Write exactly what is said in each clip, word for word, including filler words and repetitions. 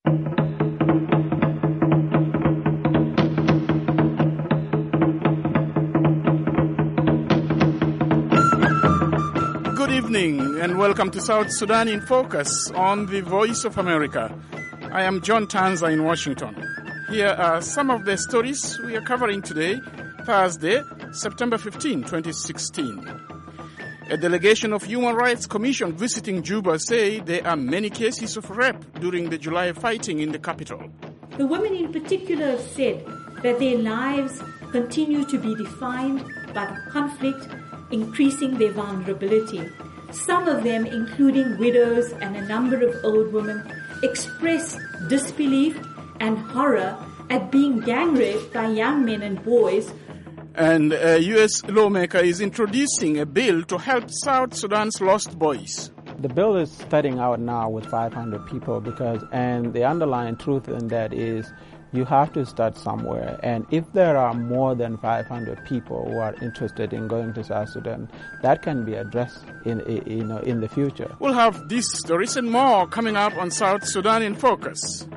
Good evening and welcome to South Sudan in Focus on the Voice of America. I am John Tanza in Washington. Here are some of the stories we are covering today, Thursday, September fifteenth, twenty sixteen. A delegation of Human Rights Commission visiting Juba say there are many cases of rape during the July fighting in the capital. The women in particular have said that their lives continue to be defined by the conflict, increasing their vulnerability. Some of them, including widows and a number of old women, express disbelief and horror at being gang raped by young men and boys. And a U S lawmaker is introducing a bill to help South Sudan's lost boys. The bill is starting out now with five hundred people because, and the underlying truth in that is you have to start somewhere. And if there are more than five hundred people who are interested in going to South Sudan, that can be addressed in, you know, in the future. We'll have these stories and more coming up on South Sudan in Focus.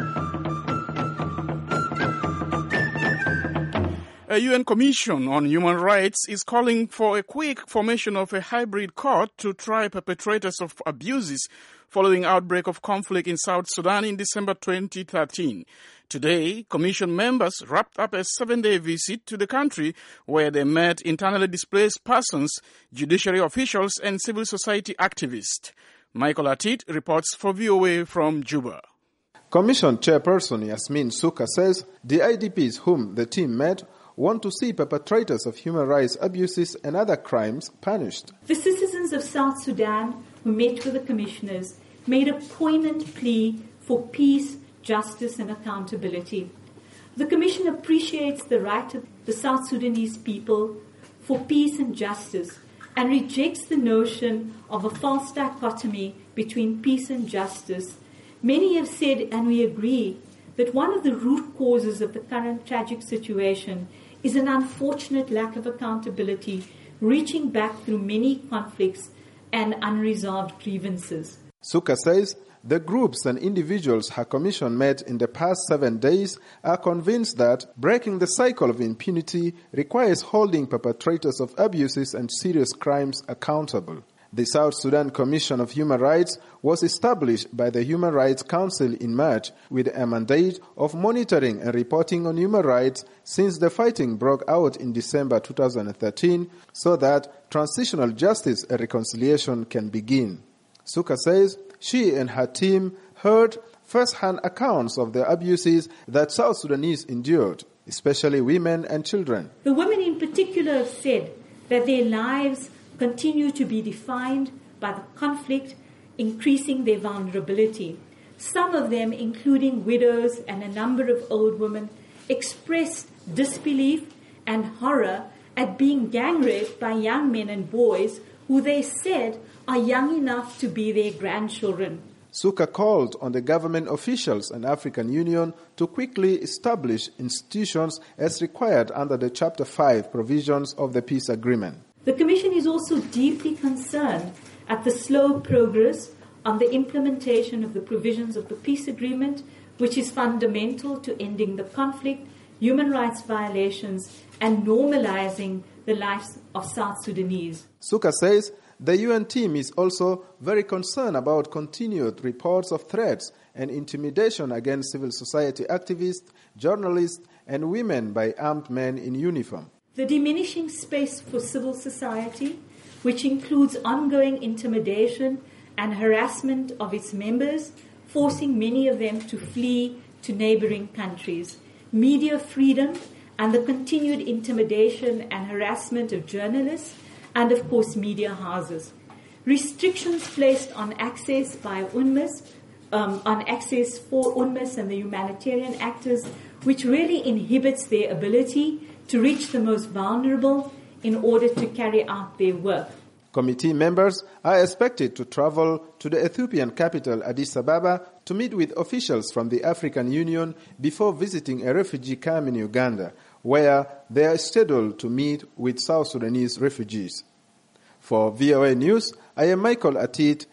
A U N Commission on Human Rights is calling for a quick formation of a hybrid court to try perpetrators of abuses following outbreak of conflict in South Sudan in December twenty thirteen. Today, Commission members wrapped up a seven-day visit to the country where they met internally displaced persons, judiciary officials, and civil society activists. Michael Atit reports for V O A from Juba. Commission Chairperson Yasmin Suka says the I D Ps whom the team met want to see perpetrators of human rights abuses and other crimes punished. The citizens of South Sudan who met with the commissioners made a poignant plea for peace, justice and accountability. The Commission appreciates the right of the South Sudanese people for peace and justice and rejects the notion of a false dichotomy between peace and justice. Many have said, and we agree, that one of the root causes of the current tragic situation is an unfortunate lack of accountability reaching back through many conflicts and unresolved grievances. Suka says the groups and individuals her commission met in the past seven days are convinced that breaking the cycle of impunity requires holding perpetrators of abuses and serious crimes accountable. The South Sudan Commission of Human Rights was established by the Human Rights Council in March with a mandate of monitoring and reporting on human rights since the fighting broke out in December two thousand thirteen so that transitional justice and reconciliation can begin. Suka says she and her team heard first-hand accounts of the abuses that South Sudanese endured, especially women and children. The women in particular have said that their lives continue to be defined by the conflict, increasing their vulnerability. Some of them, including widows and a number of old women, expressed disbelief and horror at being gang raped by young men and boys who they said are young enough to be their grandchildren. Suka called on the government officials and African Union to quickly establish institutions as required under the Chapter five provisions of the peace agreement. The Commission is also deeply concerned at the slow progress on the implementation of the provisions of the peace agreement, which is fundamental to ending the conflict, human rights violations, and normalizing the lives of South Sudanese. Suka says the U N team is also very concerned about continued reports of threats and intimidation against civil society activists, journalists, and women by armed men in uniform. The diminishing space for civil society, which includes ongoing intimidation and harassment of its members, forcing many of them to flee to neighboring countries. Media freedom and the continued intimidation and harassment of journalists and, of course, media houses. Restrictions placed on access by UNMISS, um, on access for UNMISS and the humanitarian actors, which really inhibits their ability to reach the most vulnerable in order to carry out their work. Committee members are expected to travel to the Ethiopian capital Addis Ababa to meet with officials from the African Union before visiting a refugee camp in Uganda, where they are scheduled to meet with South Sudanese refugees. For V O A News, I am Michael Atit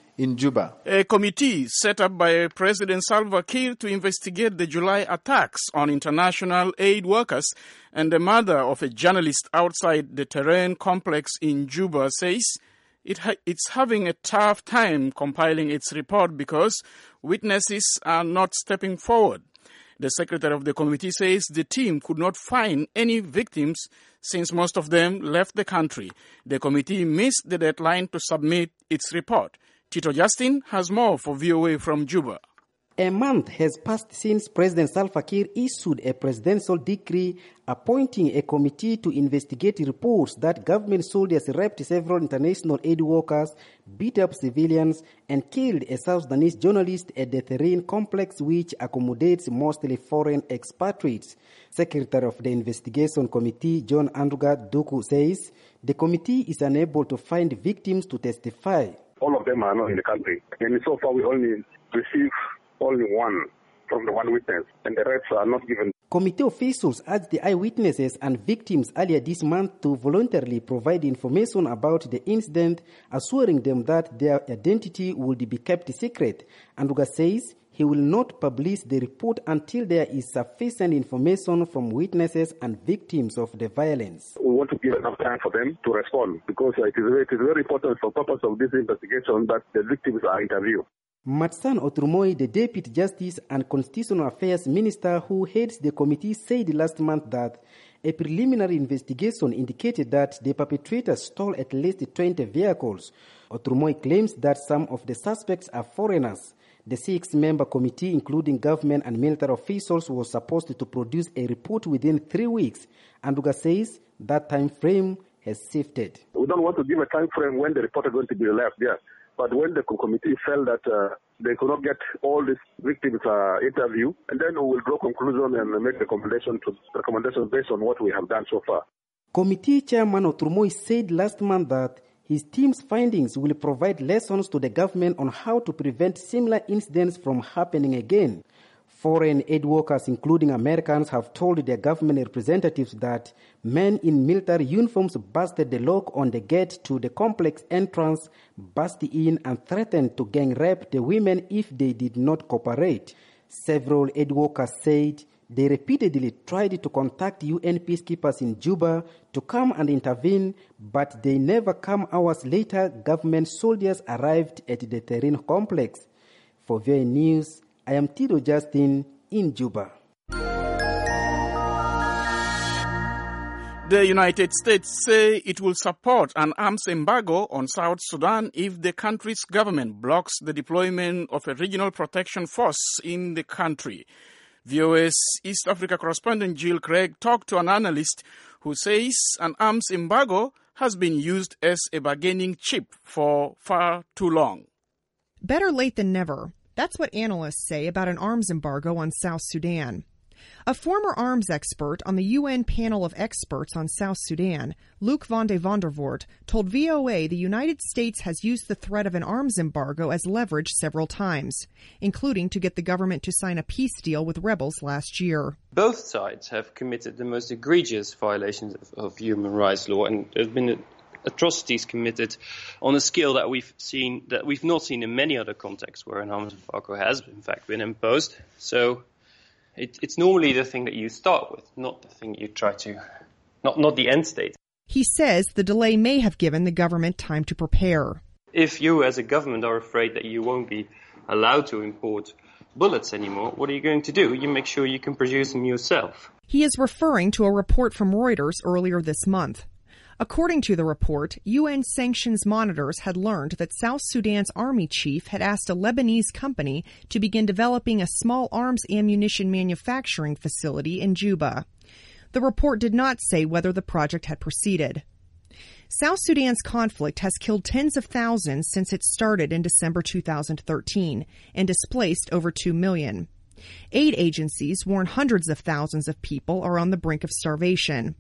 in Juba. A committee set up by President Salva Kiir to investigate the July attacks on international aid workers and the murder of a journalist outside the Terrain complex in Juba says it ha- it's having a tough time compiling its report because witnesses are not stepping forward. The secretary of the committee says the team could not find any victims since most of them left the country. The committee missed the deadline to submit its report. Tito Justin has more for V O A from Juba. A month has passed since President Salva Kiir issued a presidential decree appointing a committee to investigate reports that government soldiers raped several international aid workers, beat up civilians, and killed a South Sudanese journalist at the Terrain complex, which accommodates mostly foreign expatriates. Secretary of the Investigation Committee, John Anduga Doku, says the committee is unable to find victims to testify. All of them are not in the country, and so far we only receive only one from the one witness, and the rest are not given. Committee officials asked the eyewitnesses and victims earlier this month to voluntarily provide information about the incident, assuring them that their identity would be kept secret. Anduga says he will not publish the report until there is sufficient information from witnesses and victims of the violence. We want to give enough time for them to respond because it is, it is very important for the purpose of this investigation that the victims are interviewed. Matsan Oturmoy, the Deputy Justice and Constitutional Affairs Minister who heads the committee, said last month that a preliminary investigation indicated that the perpetrators stole at least twenty vehicles. Oturmoy claims that some of the suspects are foreigners. The six-member committee, including government and military officials, was supposed to produce a report within three weeks. Anduga says that time frame has shifted. We don't want to give a time frame when the report is going to be left there. But when the committee felt that uh, they could not get all these victims uh, interview, and then we will draw conclusion and make recommendation to recommendations based on what we have done so far. Committee Chairman Oturmoy said last month that his team's findings will provide lessons to the government on how to prevent similar incidents from happening again. Foreign aid workers, including Americans, have told their government representatives that men in military uniforms busted the lock on the gate to the complex entrance, burst in and threatened to gang rape the women if they did not cooperate. Several aid workers said they repeatedly tried to contact U N peacekeepers in Juba to come and intervene, but they never come. Hours later, government soldiers arrived at the Terrain complex. For V O A News, I am Tito Justin in Juba. The United States say it will support an arms embargo on South Sudan if the country's government blocks the deployment of a regional protection force in the country. V O A's East Africa correspondent Jill Craig talked to an analyst who says an arms embargo has been used as a bargaining chip for far too long. Better late than never. That's what analysts say about an arms embargo on South Sudan. A former arms expert on the U N panel of experts on South Sudan, Luc van de Vondervoort, told V O A the United States has used the threat of an arms embargo as leverage several times, including to get the government to sign a peace deal with rebels last year. Both sides have committed the most egregious violations of, of human rights law, and there's been a atrocities committed on a scale that we've seen that we've not seen in many other contexts where an arms embargo has in fact been imposed. So it, it's normally the thing that you start with, not the thing you try to, not not the end state. He says the delay may have given the government time to prepare. If you as a government are afraid that you won't be allowed to import bullets anymore, what are you going to do? You make sure you can produce them yourself. He is referring to a report from Reuters earlier this month. According to the report, U N sanctions monitors had learned that South Sudan's army chief had asked a Lebanese company to begin developing a small arms ammunition manufacturing facility in Juba. The report did not say whether the project had proceeded. South Sudan's conflict has killed tens of thousands since it started in December two thousand thirteen and displaced over two million. Aid agencies warn hundreds of thousands of people are on the brink of starvation.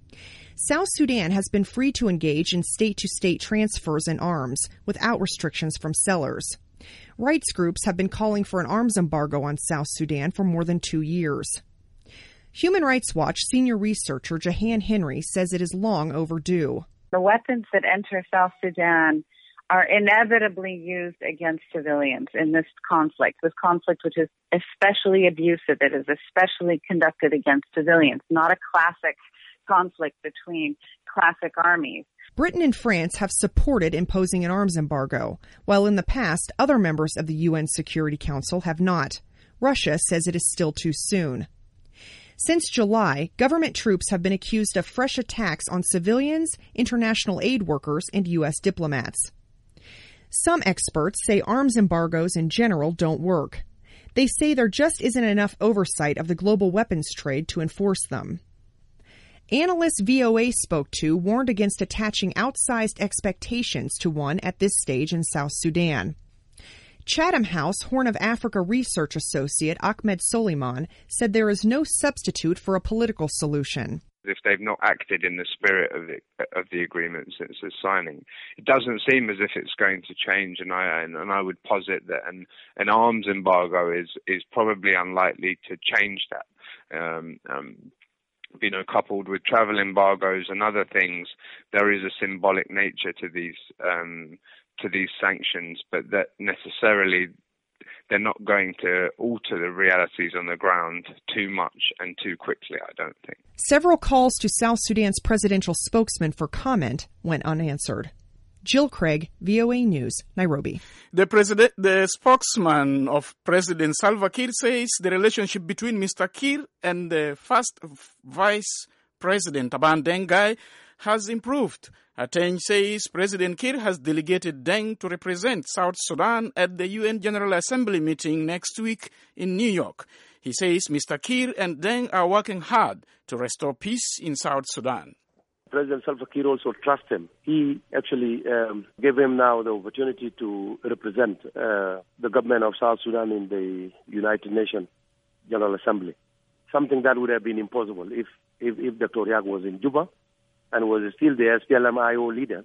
South Sudan has been free to engage in state-to-state transfers in arms without restrictions from sellers. Rights groups have been calling for an arms embargo on South Sudan for more than two years. Human Rights Watch senior researcher Jahan Henry says it is long overdue. The weapons that enter South Sudan are inevitably used against civilians in this conflict, this conflict which is especially abusive. It is especially conducted against civilians, not a classic conflict between classic armies. Britain and France have supported imposing an arms embargo, while in the past, other members of the U N Security Council have not. Russia says it is still too soon. Since July, government troops have been accused of fresh attacks on civilians, international aid workers, and U S diplomats. Some experts say arms embargoes in general don't work. They say there just isn't enough oversight of the global weapons trade to enforce them. Analysts V O A spoke to warned against attaching outsized expectations to one at this stage in South Sudan. Chatham House Horn of Africa research associate Ahmed Soliman said there is no substitute for a political solution. If they've not acted in the spirit of the, of the agreement since the signing, it doesn't seem as if it's going to change, and I, and, and I would posit that an, an arms embargo is, is probably unlikely to change that. Um, um, you know, coupled with travel embargoes and other things, there is a symbolic nature to these um, to these sanctions, but that necessarily they're not going to alter the realities on the ground too much and too quickly, I don't think. Several calls to South Sudan's presidential spokesman for comment went unanswered. Jill Craig, V O A News, Nairobi. The president, the spokesman of President Salva Kiir says the relationship between Mister Kiir and the first Vice President Taban Deng Gai has improved. Ateng says President Kiir has delegated Deng to represent South Sudan at the U N General Assembly meeting next week in New York. He says Mister Kiir and Deng are working hard to restore peace in South Sudan. President Salva Kiir also trusts him. He actually um, gave him now the opportunity to represent uh, the government of South Sudan in the United Nations General Assembly, something that would have been impossible if, if, if Doctor Riek was in Juba and was still the S P L M I O leader.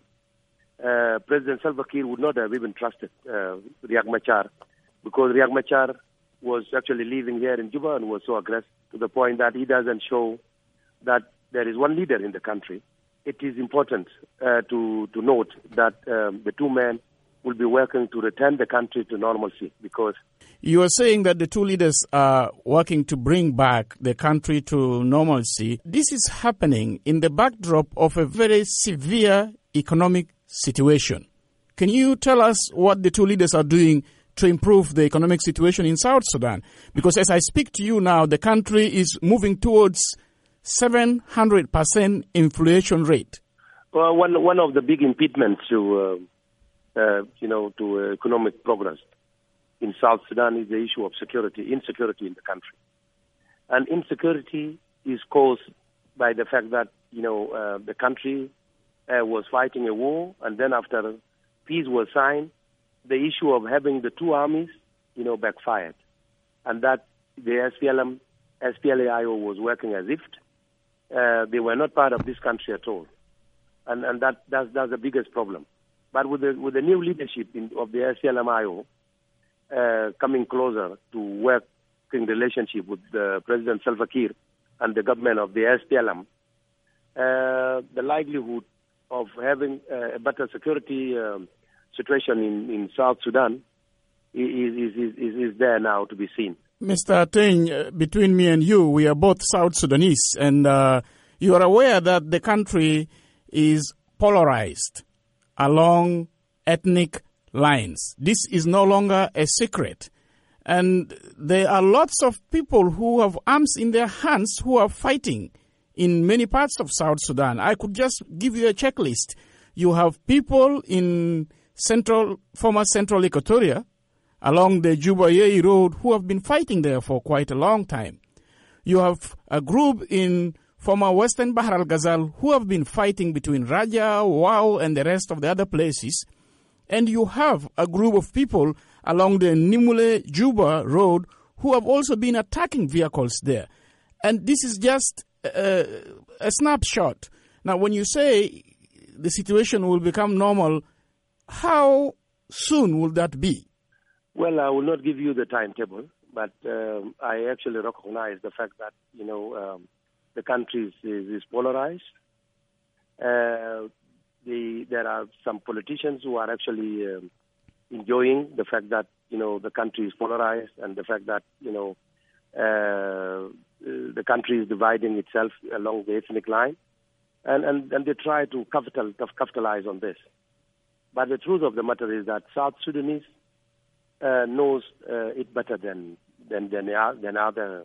Uh, President Salva Kiir would not have even trusted uh, Riek Machar, because Riek Machar was actually living here in Juba and was so aggressive to the point that he doesn't show that there is one leader in the country. It is important uh, to, to note that um, the two men will be working to return the country to normalcy, because you are saying that the two leaders are working to bring back the country to normalcy. This is happening in the backdrop of a very severe economic situation. Can you tell us what the two leaders are doing to improve the economic situation in South Sudan? Because as I speak to you now, the country is moving towards seven hundred percent inflation rate. Well, one one of the big impediments to uh, uh, you know to uh, economic progress in South Sudan is the issue of security, insecurity in the country, and insecurity is caused by the fact that you know uh, the country uh, was fighting a war, and then after peace was signed, the issue of having the two armies you know backfired, and that the S P L M S P L A I O was working as if Uh, they were not part of this country at all, and and that that's, that's the biggest problem. But with the with the new leadership in, of the S P L M I O uh, coming closer to working relationship with uh, President Salva Kiir and the government of the S P L M, uh, the likelihood of having uh, a better security um, situation in, in South Sudan is is, is is is there now to be seen. Mister Ateng, uh, between me and you, we are both South Sudanese, and uh, you are aware that the country is polarized along ethnic lines. This is no longer a secret. And there are lots of people who have arms in their hands who are fighting in many parts of South Sudan. I could just give you a checklist. You have people in central, former central Equatoria, along the Juba-Yei Road, who have been fighting there for quite a long time. You have a group in former Western Bahr al-Ghazal who have been fighting between Raja, Wau, and the rest of the other places. And you have a group of people along the Nimule-Juba Road who have also been attacking vehicles there. And this is just a, a snapshot. Now, when you say the situation will become normal, how soon will that be? Well, I will not give you the timetable, but um, I actually recognize the fact that, you know, um, the country is, is, is polarized. Uh, the, there are some politicians who are actually um, enjoying the fact that, you know, the country is polarized and the fact that, you know, uh, the country is dividing itself along the ethnic line. And, and, and they try to capital, capitalize on this. But the truth of the matter is that South Sudanese uh, knows uh, it better than than than, than other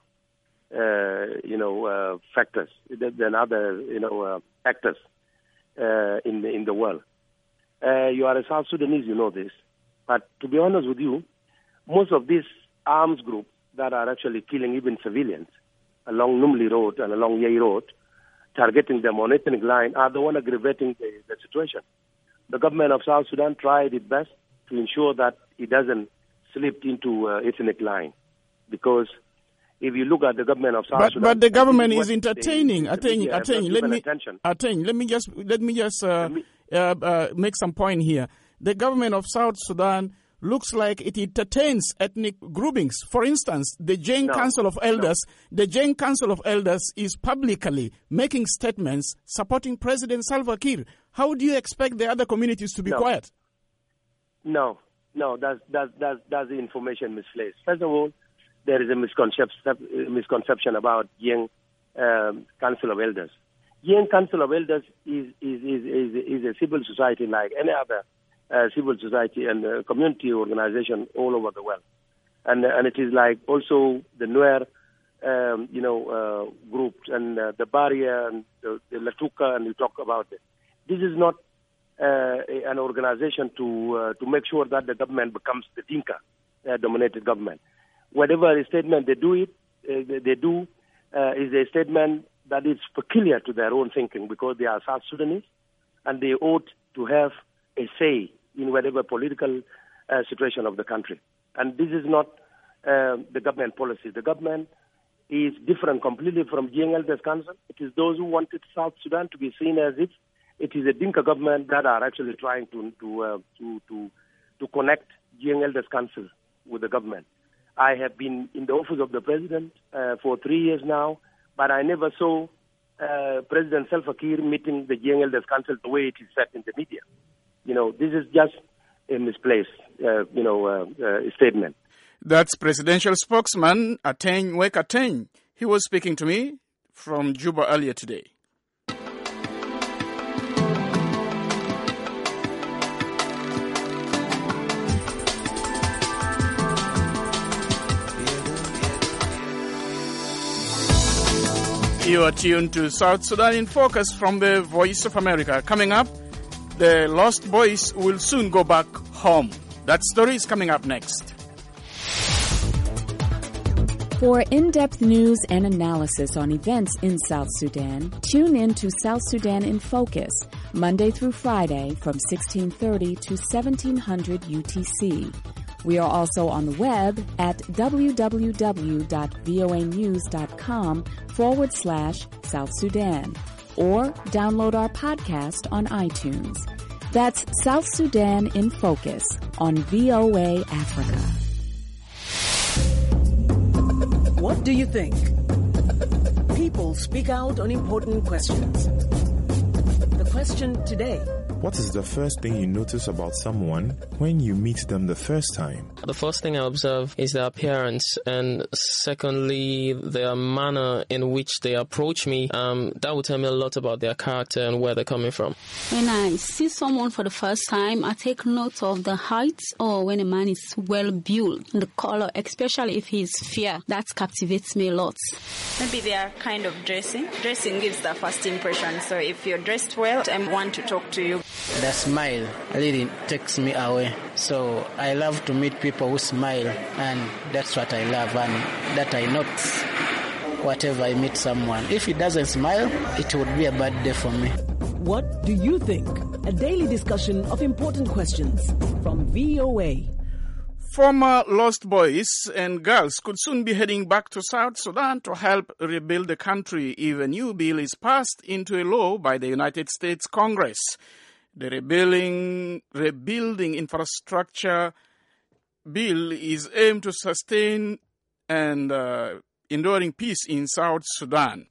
uh, you know uh, factors, than other you know uh, actors uh, in the in the world. Uh, you are a South Sudanese, you know this. But to be honest with you, most of these arms groups that are actually killing even civilians along Numli Road and along Yei Road, targeting them on ethnic line, are the one aggravating the, the situation. The government of South Sudan tried its best to ensure that it doesn't slip into uh, ethnic line, because if you look at the government of South but, Sudan, but the government is entertaining. They, Attain, attain, let me, attain, let me just let me just uh, me, uh, uh, make some point here. The government of South Sudan looks like it entertains ethnic groupings. For instance, the Jain no, Council of Elders, no. the Jain Council of Elders is publicly making statements supporting President Salva Kiir. How do you expect the other communities to be no. quiet? No, no, that's that's that's that's the information misplaced. First of all, there is a misconception misconception about Jain um, Council of Elders. Jain Council of Elders is is is is, is a civil society like any other Uh, civil society and uh, community organization all over the world, and uh, and it is like also the Nuer, um, you know, uh, groups and uh, the Barrier and the, the Latuka, and you talk about it. This is not uh, an organization to uh, to make sure that the government becomes the Dinka uh, dominated government. Whatever statement they do it, uh, they, they do uh, is a statement that is peculiar to their own thinking, because they are South Sudanese and they ought to have a say in whatever political uh, situation of the country. And this is not uh, the government policy. The government is different completely from Jain Elders Council. It is those who wanted South Sudan to be seen as if it is a Dinka government that are actually trying to to uh, to, to to connect Jain Elders Council with the government. I have been in the office of the president uh, for three years now, but I never saw uh, President Salva Kiir meeting the Jain Elders Council the way it is said in the media. You know, this is just a misplaced, uh, you know, uh, uh, statement. That's presidential spokesman Ateng Wek Ateng. He was speaking to me from Juba earlier today. You are tuned to South Sudan in Focus from the Voice of America. Coming up, the lost boys will soon go back home. That story is coming up next. For in-depth news and analysis on events in South Sudan, tune in to South Sudan in Focus, Monday through Friday from sixteen thirty to seventeen hundred U T C. We are also on the web at www.voanews.com forward slash South Sudan, or download our podcast on iTunes. That's South Sudan in Focus on V O A Africa. What do you think? People speak out on important questions. The question today: what is the first thing you notice about someone when you meet them the first time? The first thing I observe is their appearance, and secondly, their manner in which they approach me. Um, that will tell me a lot about their character and where they're coming from. When I see someone for the first time, I take note of the height, or when a man is well built, the color, especially if he's fair. That captivates me a lot. Maybe their kind of dressing. Dressing gives the first impression. So if you're dressed well, I want to talk to you. The smile really takes me away. So I love to meet people who smile, and that's what I love, and that I note whatever I meet someone. If he doesn't smile, it would be a bad day for me. What do you think? A daily discussion of important questions from V O A. Former lost boys and girls could soon be heading back to South Sudan to help rebuild the country if a new bill is passed into a law by the United States Congress. The rebuilding, rebuilding infrastructure bill is aimed to sustain and uh, enduring peace in South Sudan.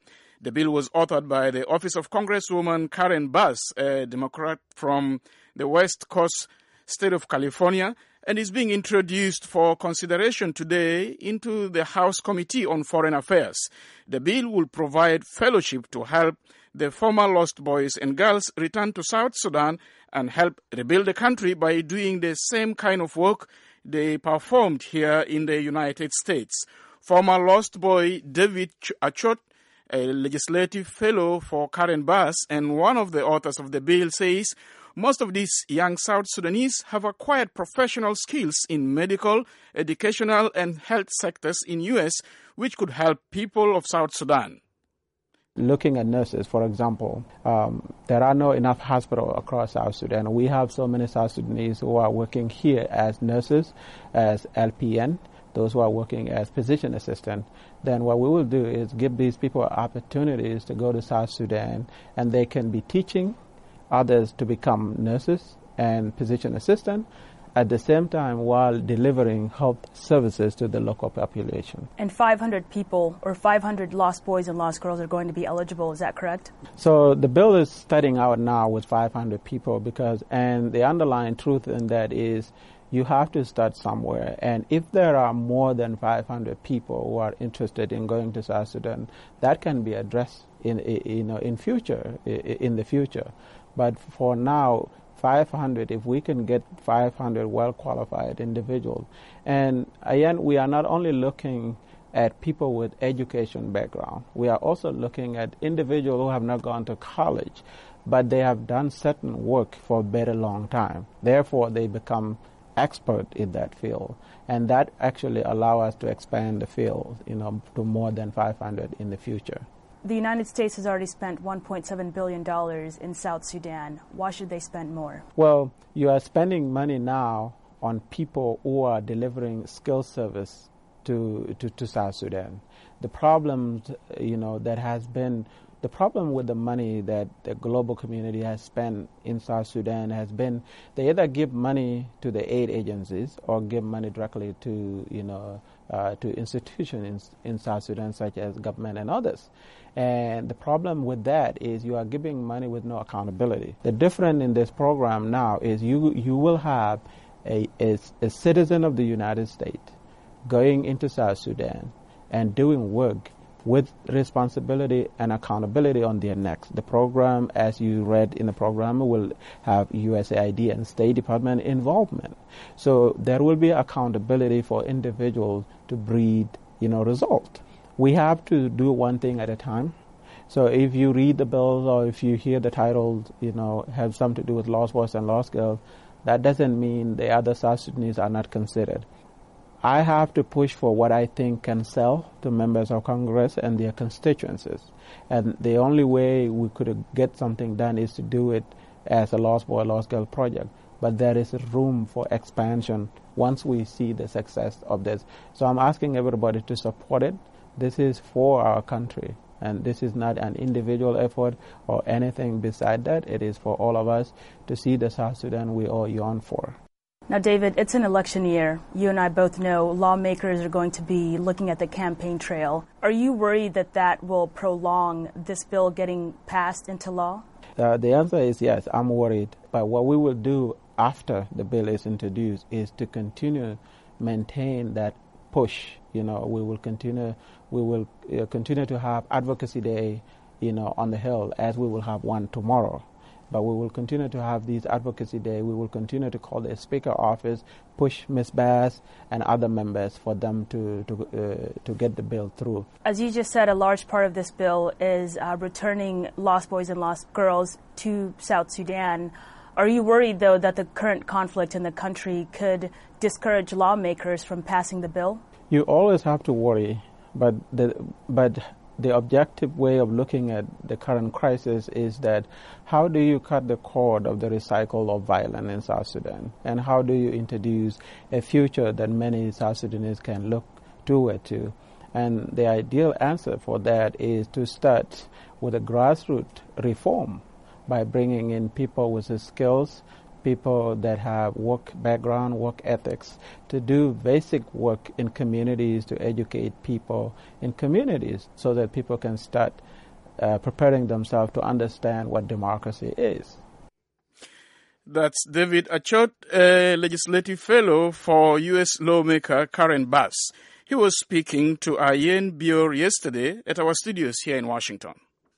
The bill was authored by the office of Congresswoman Karen Bass, a Democrat from the West Coast state of California, and is being introduced for consideration today into the House Committee on Foreign Affairs. The bill will provide fellowship to help the former lost boys and girls return to South Sudan and help rebuild the country by doing the same kind of work they performed here in the United States. Former lost boy David Achot, a legislative fellow for Karen Bass and one of the authors of the bill, says most of these young South Sudanese have acquired professional skills in medical, educational, and health sectors in U S, which could help people of South Sudan. Looking at nurses, for example, um, there are not enough hospitals across South Sudan. We have so many South Sudanese who are working here as nurses, as L P N, those who are working as physician assistant. Then what we will do is give these people opportunities to go to South Sudan, and they can be teaching others to become nurses and physician assistant at the same time while delivering health services to the local population. And five hundred people or five hundred lost boys and lost girls are going to be eligible, is that correct? So the bill is starting out now with five hundred people because, and the underlying truth in that is you have to start somewhere. And if there are more than five hundred people who are interested in going to South Sudan, that can be addressed in, you know, in future, in the future. But for now, five hundred, if we can get five hundred well-qualified individuals. And again, we are not only looking at people with education background, we are also looking at individuals who have not gone to college, but they have done certain work for a very long time. Therefore, they become expert in that field. And that actually allows us to expand the field, you know, to more than five hundred in the future. The United States has already spent one point seven billion dollars in South Sudan. Why should they spend more? Well, you are spending money now on people who are delivering skill service to, to, to South Sudan. The problem, you know, that has been, the problem with the money that the global community has spent in South Sudan has been they either give money to the aid agencies or give money directly to, you know, uh, to institutions in, in South Sudan, such as government and others. And the problem with that is you are giving money with no accountability. The difference in this program now is you you will have a, a, a citizen of the United States going into South Sudan and doing work with responsibility and accountability on their necks. The program, as you read in the program, will have U S A I D and State Department involvement. So there will be accountability for individuals to breed, you know, result. We have to do one thing at a time. So if you read the bills or if you hear the titles, you know, have something to do with lost boys and lost girls, that doesn't mean the other South Sudanese are not considered. I have to push for what I think can sell to members of Congress and their constituencies. And the only way we could get something done is to do it as a lost boy, lost girl project. But there is room for expansion once we see the success of this. So I'm asking everybody to support it. This is for our country, and this is not an individual effort or anything beside that. It is for all of us to see the South Sudan we all yearn for. Now, David, it's an election year. You and I both know lawmakers are going to be looking at the campaign trail. Are you worried that that will prolong this bill getting passed into law? Uh, the answer is yes, I'm worried. But what we will do after the bill is introduced is to continue maintain that push. You know, we will continue. We will uh, continue to have advocacy day, you know, on the Hill, as we will have one tomorrow. But we will continue to have these advocacy day. We will continue to call the Speaker office, push Miz Bass and other members for them to to uh, to get the bill through. As you just said, a large part of this bill is uh, returning lost boys and lost girls to South Sudan. Are you worried, though, that the current conflict in the country could discourage lawmakers from passing the bill? You always have to worry, but the but the objective way of looking at the current crisis is that how do you cut the cord of the recycle of violence in South Sudan, and how do you introduce a future that many South Sudanese can look toward to? And the ideal answer for that is to start with a grassroots reform by bringing in people with the skills, people that have work background, work ethics, to do basic work in communities, to educate people in communities so that people can start uh, preparing themselves to understand what democracy is. That's David Achot, a legislative fellow for U S lawmaker Karen Bass. He was speaking to Ayen Bior yesterday at our studios here in Washington.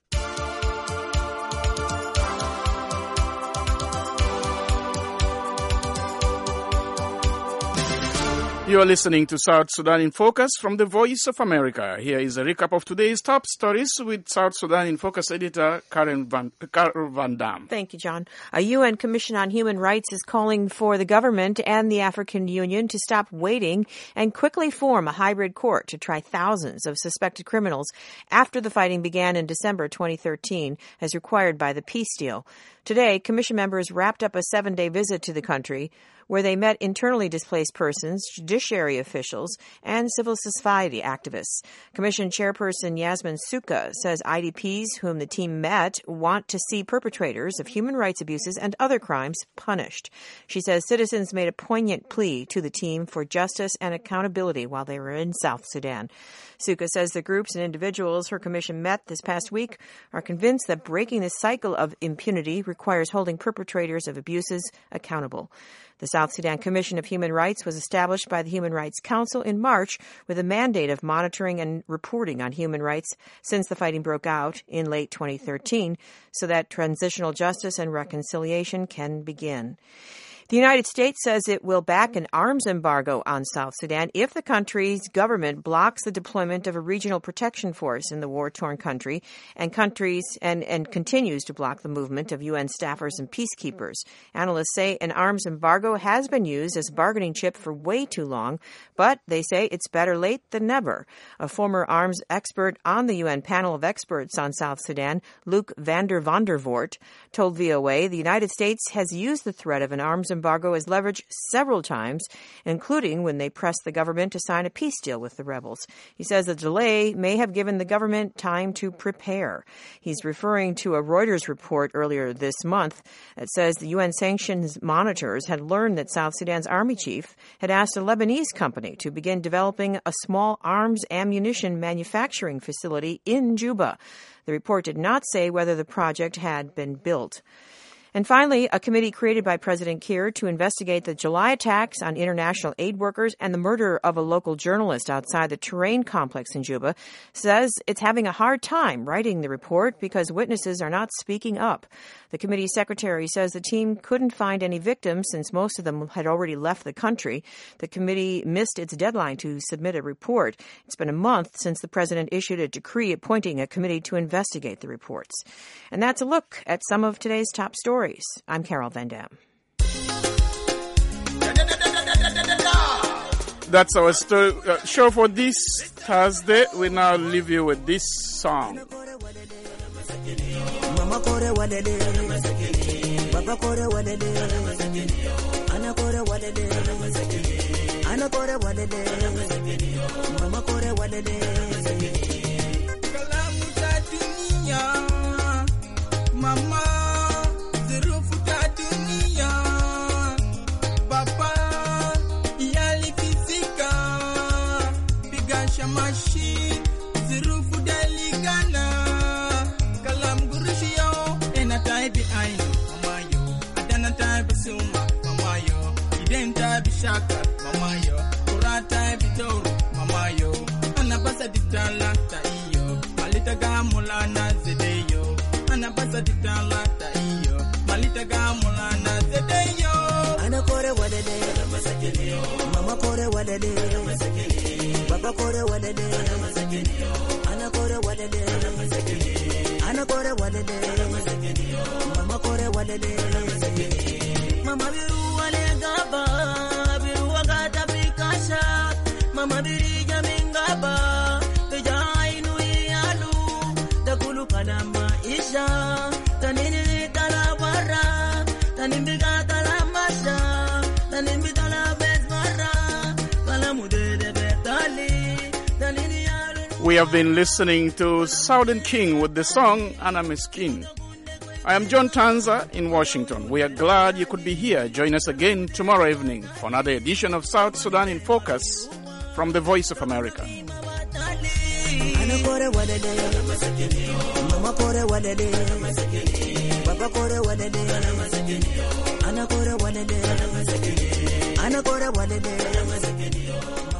You are listening to South Sudan in Focus from the Voice of America. Here is a recap of today's top stories with South Sudan in Focus editor Karen Van, Karen Van Dam. Thank you, John. A U N Commission on Human Rights is calling for the government and the African Union to stop waiting and quickly form a hybrid court to try thousands of suspected criminals after the fighting began in December twenty thirteen, as required by the peace deal. Today, Commission members wrapped up a seven-day visit to the country, where they met internally displaced persons, judiciary officials, and civil society activists. Commission Chairperson Yasmin Suka says I D Ps whom the team met want to see perpetrators of human rights abuses and other crimes punished. She says citizens made a poignant plea to the team for justice and accountability while they were in South Sudan. Suka says the groups and individuals her commission met this past week are convinced that breaking the cycle of impunity requires holding perpetrators of abuses accountable. The South Sudan Commission of Human Rights was established by the Human Rights Council in March with a mandate of monitoring and reporting on human rights since the fighting broke out in late twenty thirteen so that transitional justice and reconciliation can begin. The United States says it will back an arms embargo on South Sudan if the country's government blocks the deployment of a regional protection force in the war-torn country and countries and, and continues to block the movement of U N staffers and peacekeepers. Analysts say an arms embargo has been used as a bargaining chip for way too long, but they say it's better late than never. A former arms expert on the U N panel of experts on South Sudan, Luc van der Vondervoort, told V O A the United States has used the threat of an arms embargo as leverage several times, including when they pressed the government to sign a peace deal with the rebels. He says the delay may have given the government time to prepare. He's referring to a Reuters report earlier this month that says the U N sanctions monitors had learned that South Sudan's army chief had asked a Lebanese company to begin developing a small arms ammunition manufacturing facility in Juba. The report did not say whether the project had been built. And finally, a committee created by President Kiir to investigate the July attacks on international aid workers and the murder of a local journalist outside the Terrain complex in Juba says it's having a hard time writing the report because witnesses are not speaking up. The committee secretary says the team couldn't find any victims since most of them had already left the country. The committee missed its deadline to submit a report. It's been a month since the president issued a decree appointing a committee to investigate the reports. And that's a look at some of today's top stories. I'm Carol Van Dam. That's our sto- uh, show for this Thursday. We now leave you with this song. Mama kore wadede, Baba kore wadede, Ana kore wadede, Ana kore wadede, Mama kore wadede. Kalamu ta dunia, Mama. Machine, zirufu deligana, kalam gurushio, ena taibi aino, mamayo, adana taibi suma, mamayo, iden taibi shaka, mamayo, kura taibi toro, mamayo, anabasa ditala taiyo, malita gamula na zedeyo, anabasa ditala taiyo, malita gamula na zedeyo, ana kore wadede, mama kore wadede, Baba kore wadede, Ana kore wadede, Ana kore wadede, Mama kore wadede. Mama biru wale gaba, biru wagata bikasha, Mama biri jamingaba, teja inu ialu, dakulu kanama isha, tanini kalabara, tanimbiga kalamasha, tanimbiga la bezmara, kalamude. We have been listening to Southern King with the song Ana Miskin. I am John Tanza in Washington. We are glad you could be here. Join us again tomorrow evening for another edition of South Sudan in Focus from the Voice of America. kore walele, mama kore walele, baba kore walele, ana kore walele, ana kore walele.